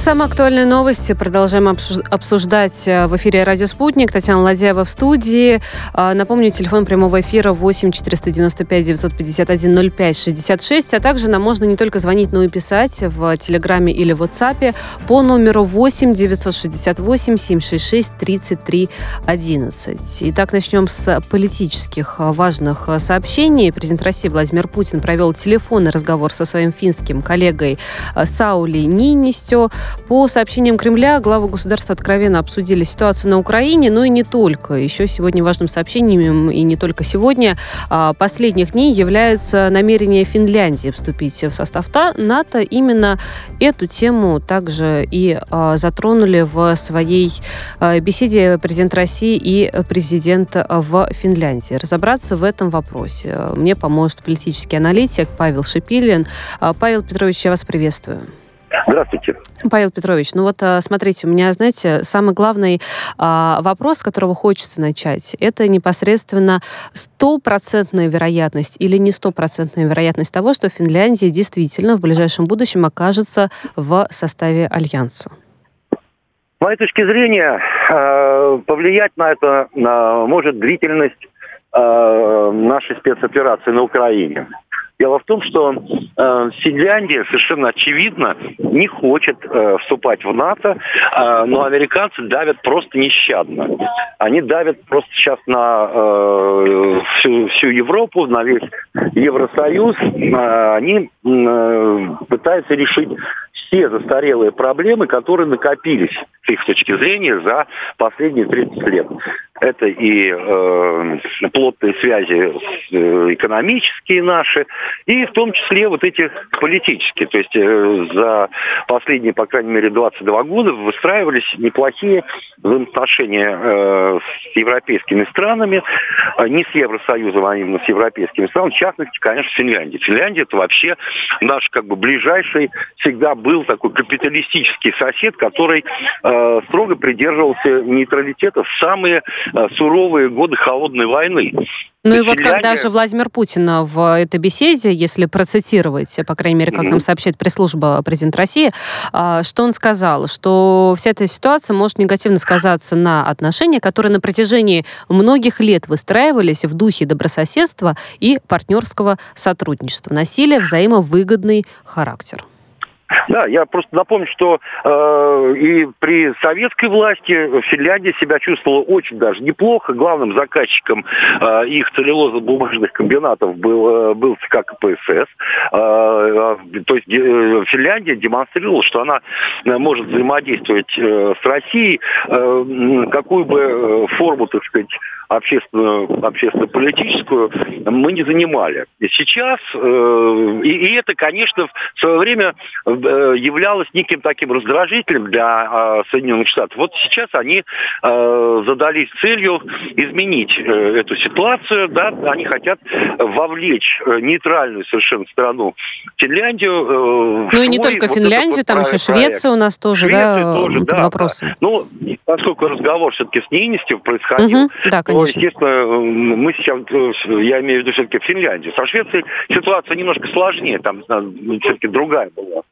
Самые актуальные новости продолжаем обсуждать в эфире «Радио Спутник». Татьяна Ладяева в студии. Напомню, телефон прямого эфира 8 495 951 05 66. А также нам можно не только звонить, но и писать в Телеграме или в WhatsApp по номеру 8 968 766 33 11. Итак, начнем с политических важных сообщений. Президент России Владимир Путин провел телефонный разговор со своим финским коллегой Саули Ниинистё. По сообщениям Кремля, главы государства откровенно обсудили ситуацию на Украине, но и не только. Еще сегодня важным сообщением, и не только сегодня, последних дней являются намерения Финляндии вступить в состав НАТО. Именно эту тему также и затронули в своей беседе президент России и президент в Финляндии. Разобраться в этом вопросе мне поможет политический аналитик Павел Шипилин. Павел Петрович, я вас приветствую. Здравствуйте. Павел Петрович, смотрите, у меня, знаете, самый главный вопрос, с которого хочется начать, это непосредственно 100% вероятность или не 100% вероятность того, что Финляндия действительно в ближайшем будущем окажется в составе Альянса. С моей точки зрения, повлиять на это может длительность нашей спецоперации на Украине. Дело в том, что Финляндия совершенно очевидно не хочет вступать в НАТО, но американцы давят просто нещадно. Они давят просто сейчас на всю Европу, на весь Евросоюз. Они пытаются решить все застарелые проблемы, которые накопились, с их точки зрения, за последние 30 лет. Это и плотные связи экономические наши, и в том числе вот эти политические. То есть за последние, по крайней мере, 22 года выстраивались неплохие взаимоотношения с европейскими странами, не с Евросоюзом, а именно с европейскими странами, в частности, конечно, Финляндия. Финляндия — это вообще наш ближайший, всегда был такой капиталистический сосед, который строго придерживался нейтралитета в самые суровые годы холодной войны. Ну и вот когда же Владимир Путин в этой беседе, если процитировать, по крайней мере, как нам сообщает пресс-служба президента России, что он сказал? Что вся эта ситуация может негативно сказаться на отношениях, которые на протяжении многих лет выстраивались в духе добрососедства и партнерского сотрудничества. Носили взаимовыгодный характер. Да, я просто напомню, что и при советской власти Финляндия себя чувствовала очень даже неплохо. Главным заказчиком их целлюлозно-бумажных комбинатов был ЦК КПСС. То есть Финляндия демонстрировала, что она может взаимодействовать с Россией, какую бы форму, так сказать, общественно-политическую мы не занимали. И сейчас, и это, конечно, в свое время являлось неким таким раздражителем для Соединенных Штатов. Вот сейчас они задались целью изменить эту ситуацию. Да? Они хотят вовлечь нейтральную совершенно страну Финляндию. Ну и не только Финляндию, там еще Швеция у нас тоже, под вопросом. Да. Ну, поскольку разговор все-таки с Ниинистё происходил, да, то, естественно, мы сейчас, я имею в виду все-таки Финляндию. Со Швецией ситуация немножко сложнее, там все-таки другая была.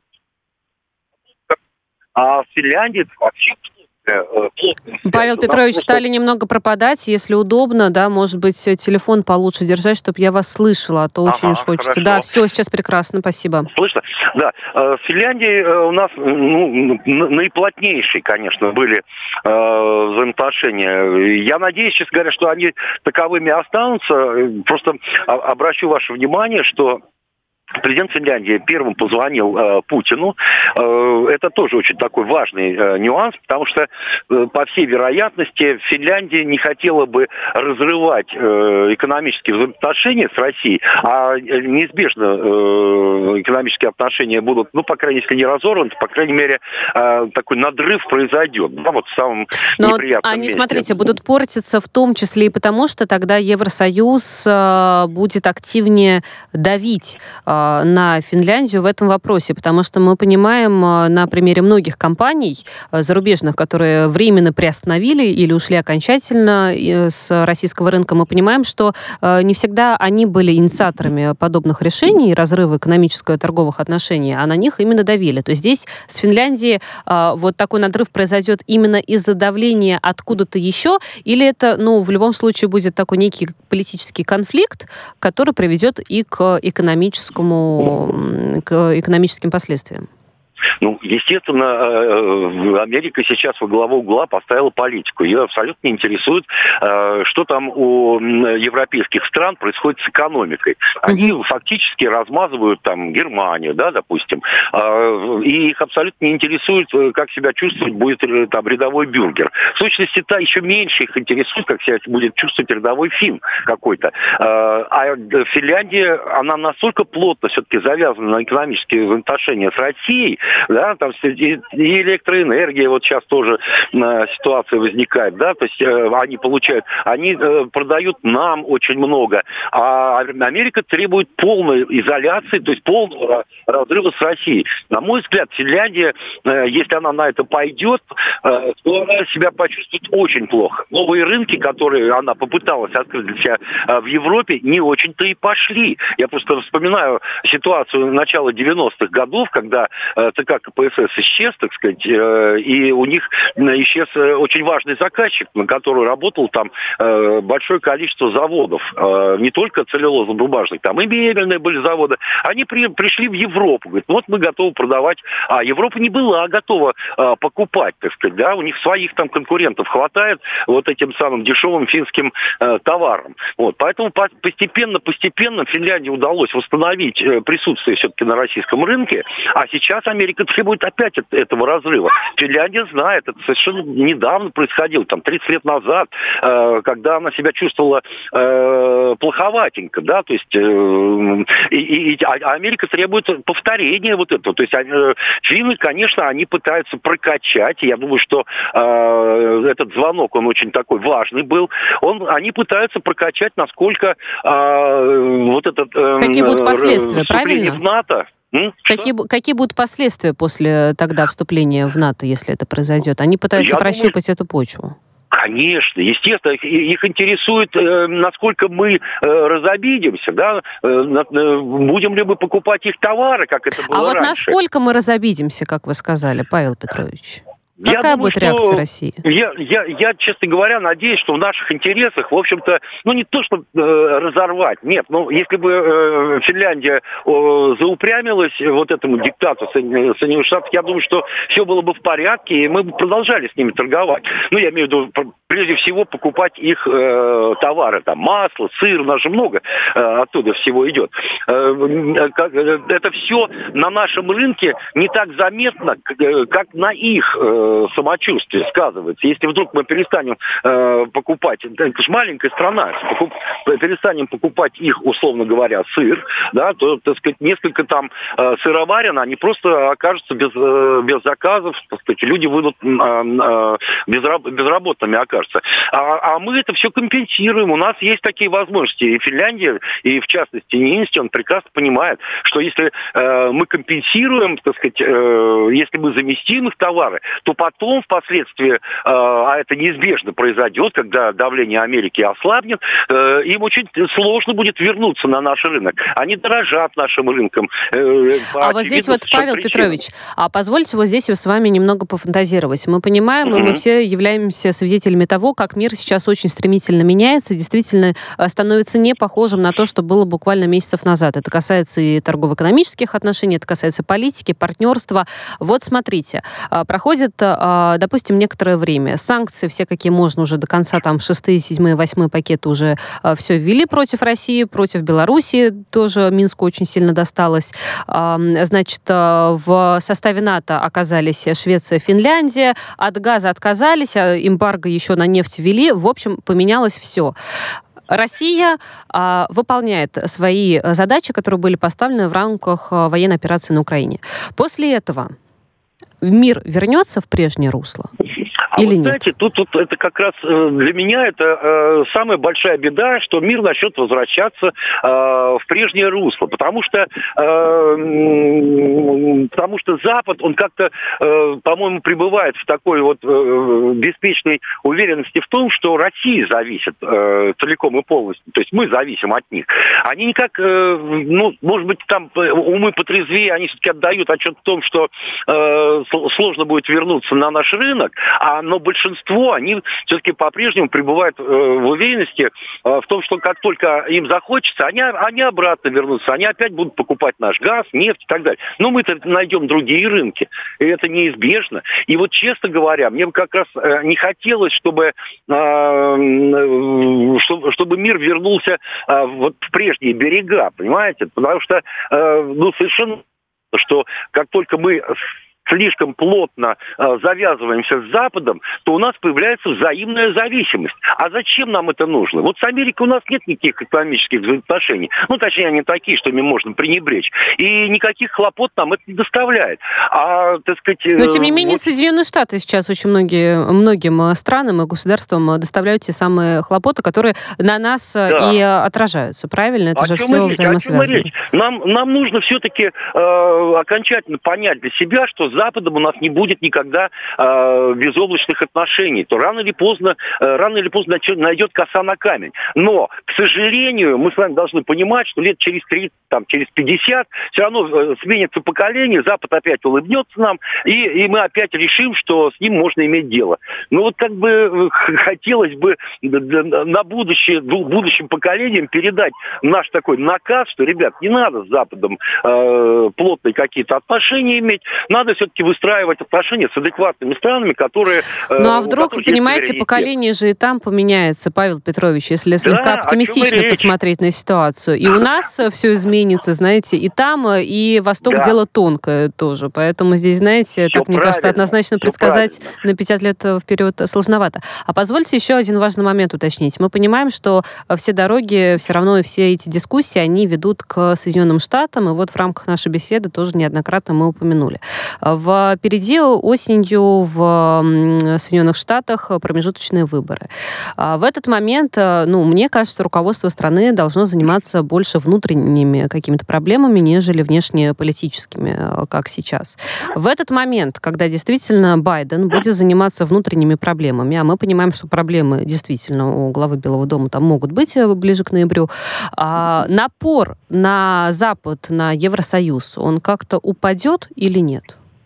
А в Финляндии вообще... Павел Петрович, стали немного пропадать. Если удобно, да, может быть, телефон получше держать, чтобы я вас слышала, а то очень уж хочется. Хорошо. Да, все, сейчас прекрасно, спасибо. Слышно? Да. В Финляндии у нас наиплотнейшие, конечно, были взаимоотношения. Я надеюсь, честно говоря, что они таковыми останутся. Просто обращу ваше внимание, что президент Финляндии первым позвонил Путину. Это тоже очень такой важный нюанс, потому что, по всей вероятности, Финляндия не хотела бы разрывать экономические взаимоотношения с Россией, а неизбежно экономические отношения будут, по крайней мере, если не разорваны, по крайней мере, такой надрыв произойдет. Да, вот в самом неприятном они, месте. смотрите, будут портиться в том числе и потому, что тогда Евросоюз будет активнее давить на Финляндию в этом вопросе? Потому что мы понимаем на примере многих компаний зарубежных, которые временно приостановили или ушли окончательно с российского рынка, мы понимаем, что не всегда они были инициаторами подобных решений, разрыва экономическо-торговых отношений, а на них именно давили. То есть здесь с Финляндией вот такой надрыв произойдет именно из-за давления откуда-то еще, или это, в любом случае будет такой некий политический конфликт, который приведет и к экономическим последствиям? Естественно, Америка сейчас во главу угла поставила политику. Ее абсолютно не интересует, что там у европейских стран происходит с экономикой. Они фактически размазывают там Германию, да, допустим, и их абсолютно не интересует, как себя чувствовать будет там рядовой бюргер. В сущности, еще меньше их интересует, как себя будет чувствовать рядовой финн какой-то. А Финляндия, она настолько плотно все-таки завязана на экономические отношения с Россией, да, там и электроэнергия, вот сейчас тоже ситуация возникает, да, то есть они продают нам очень много, а Америка требует полной изоляции, то есть полного разрыва с Россией. На мой взгляд, Финляндия, если она на это пойдет, то она себя почувствует очень плохо. Новые рынки, которые она попыталась открыть для себя в Европе, не очень-то и пошли. Я просто вспоминаю ситуацию начала 90-х годов, когда ЦК КПСС исчез, так сказать, и у них исчез очень важный заказчик, на который работал там большое количество заводов, не только целлюлозно-бумажных, там и мебельные были заводы. Они пришли в Европу, говорят, вот мы готовы продавать, а Европа не была готова покупать, так сказать, да, у них своих там конкурентов хватает вот этим самым дешевым финским товарам. Вот, поэтому постепенно Финляндии удалось восстановить присутствие все-таки на российском рынке, а сейчас Америка требует опять этого разрыва. Финляндия знает, это совершенно недавно происходило, там 30 лет назад, когда она себя чувствовала плоховатенько, да, то есть Америка требует повторения вот этого. То есть финны, конечно, они пытаются прокачать, я думаю, что этот звонок, он очень такой важный был, они пытаются прокачать, насколько вот этот какие будут последствия, вступление в НАТО. Какие будут последствия после тогда вступления в НАТО, если это произойдет? Они пытаются прощупать эту почву. Конечно, естественно, их интересует, насколько мы разобидимся, да, будем ли мы покупать их товары, как это было раньше. А вот насколько мы разобидимся, как вы сказали, Павел Петрович? Какая будет реакция России? Я, честно говоря, надеюсь, что в наших интересах, в общем-то, не то, что разорвать, нет, если бы Финляндия заупрямилась вот этому диктату Соединенных Штатов, я думаю, что все было бы в порядке, и мы бы продолжали с ними торговать. Я имею в виду, прежде всего, покупать их товары, там, масло, сыр, у нас же много оттуда всего идет. Это все на нашем рынке не так заметно, как на их самочувствие сказывается. Если вдруг мы перестанем покупать, это же маленькая страна, перестанем покупать их, условно говоря, сыр, да, то, так сказать, несколько там сыроварен, они просто окажутся без заказов, так сказать, люди будут безработными окажутся. А мы это все компенсируем, у нас есть такие возможности. И Финляндия, и в частности Нинсти, он прекрасно понимает, что если мы компенсируем, так сказать, если мы заместим их товары, то потом, впоследствии, а это неизбежно произойдет, когда давление Америки ослабнет, им очень сложно будет вернуться на наш рынок. Они дорожат нашим рынком. А вот здесь вот, Павел Петрович, позвольте вот здесь с вами немного пофантазировать. Мы понимаем, и мы все являемся свидетелями того, как мир сейчас очень стремительно меняется, действительно становится не похожим на то, что было буквально месяцев назад. Это касается и торгово-экономических отношений, это касается политики, партнерства. Вот смотрите, проходит, допустим, некоторое время. Санкции все, какие можно, уже до конца, там, 6, 7, 8 пакеты уже все ввели против России, против Белоруссии тоже Минску очень сильно досталось. Значит, в составе НАТО оказались Швеция, Финляндия, от газа отказались, эмбарго еще на нефть ввели. В общем, поменялось все. Россия выполняет свои задачи, которые были поставлены в рамках военной операции на Украине. После этого мир вернется в прежнее русло? А Или вот, нет? знаете, тут это как раз для меня это самая большая беда, что мир начнет возвращаться в прежнее русло. Потому что Запад, он как-то, по-моему, пребывает в такой вот беспечной уверенности в том, что Россия зависит целиком и полностью. То есть мы зависим от них. Они никак, может быть, там умы потрезвее, они все-таки отдают отчет в том, что сложно будет вернуться на наш рынок, но большинство, они все-таки по-прежнему пребывают в уверенности в том, что как только им захочется, они обратно вернутся, они опять будут покупать наш газ, нефть и так далее. Но мы-то найдем другие рынки, и это неизбежно. И вот, честно говоря, мне бы как раз не хотелось, чтобы мир вернулся вот в прежние берега, понимаете? Потому что, совершенно, что как только мы слишком плотно завязываемся с Западом, то у нас появляется взаимная зависимость. А зачем нам это нужно? Вот с Америкой у нас нет никаких экономических взаимоотношений. Точнее, они такие, что ими можно пренебречь. И никаких хлопот нам это не доставляет. Так сказать... Но, тем не менее, Соединенные Штаты сейчас очень многим странам и государствам доставляют те самые хлопоты, которые на нас и отражаются. Правильно? Это же все взаимосвязано. Нам нужно все-таки окончательно понять для себя, что с Западом у нас не будет никогда безоблачных отношений. То рано или поздно найдет коса на камень. Но, к сожалению, мы с вами должны понимать, что лет через 30, через 50 все равно сменится поколение, Запад опять улыбнется нам, и мы опять решим, что с ним можно иметь дело. Хотелось бы на будущее, будущим поколениям передать наш такой наказ, что, ребят, не надо с Западом плотные какие-то отношения иметь, надо все-таки выстраивать отношения с адекватными странами, которые... А вдруг, вы понимаете, поколение же и там поменяется, Павел Петрович, если слегка оптимистично посмотреть на ситуацию. И у нас все изменится, знаете, и там, и Восток дело тонкое тоже. Поэтому здесь, знаете, все так, мне кажется, однозначно предсказать на 50 лет вперед сложновато. А позвольте еще один важный момент уточнить. Мы понимаем, что все дороги, все равно и все эти дискуссии, они ведут к Соединенным Штатам, и вот в рамках нашей беседы тоже неоднократно мы упомянули. Впереди осенью в Соединенных Штатах промежуточные выборы. В этот момент, мне кажется, руководство страны должно заниматься больше внутренними какими-то проблемами, нежели внешнеполитическими, как сейчас. В этот момент, когда действительно Байден будет заниматься внутренними проблемами, а мы понимаем, что проблемы действительно у главы Белого дома там могут быть ближе к ноябрю, напор на Запад, на Евросоюз, он как-то упадет или нет?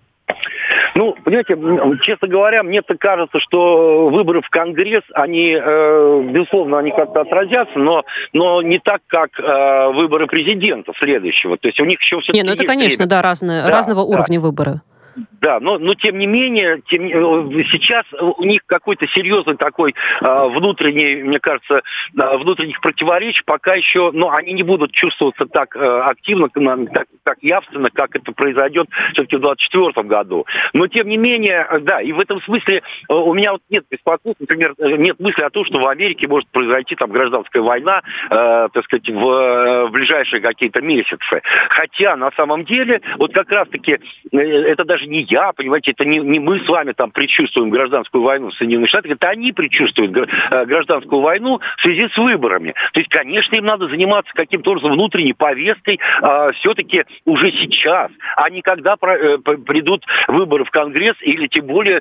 Понимаете, честно говоря, мне так кажется, что выборы в Конгресс, они, безусловно, они как-то отразятся, но не так, как выборы президента следующего. То есть у них еще все-таки это, конечно, время. Разного уровня выборы. Да, но тем не менее, сейчас у них какой-то серьезный такой внутренний, мне кажется, внутренних противоречий пока еще, они не будут чувствоваться так активно, так явственно, как это произойдет все-таки в 2024 году. Но тем не менее, да, и в этом смысле у меня нет беспокойства, например, нет мысли о том, что в Америке может произойти гражданская война, так сказать, в ближайшие какие-то месяцы. Хотя, на самом деле, вот как раз-таки, это даже не я, понимаете, это не мы с вами предчувствуем гражданскую войну в Соединенных Штатах, это они предчувствуют гражданскую войну в связи с выборами. То есть, конечно, им надо заниматься каким-то образом внутренней повесткой все-таки уже сейчас, а не когда придут выборы в Конгресс или тем более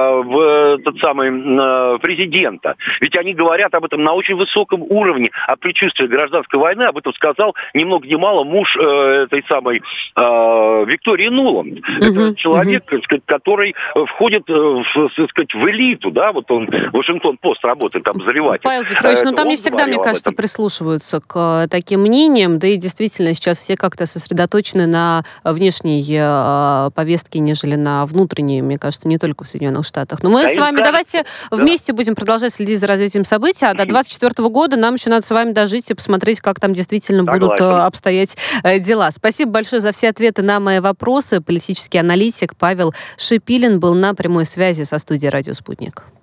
в тот самый президента. Ведь они говорят об этом на очень высоком уровне, о предчувствии гражданской войны. Об этом сказал ни много ни мало муж этой самой Виктории Нуланд. Это человек, который входит в элиту, да, вот он в Вашингтон-Пост работает, обозреватель. Павел Петрович, там не всегда, мне кажется, прислушиваются к таким мнениям, да и действительно сейчас все как-то сосредоточены на внешней повестке, нежели на внутренней, мне кажется, не только в Соединенных Штатах. Но мы с вами давайте вместе будем продолжать следить за развитием событий, а до 2024 года нам еще надо с вами дожить и посмотреть, как там действительно будут обстоять дела. Спасибо большое за все ответы на мои вопросы. Политический аналитик Павел Шипилин был на прямой связи со студией «Радио Спутник».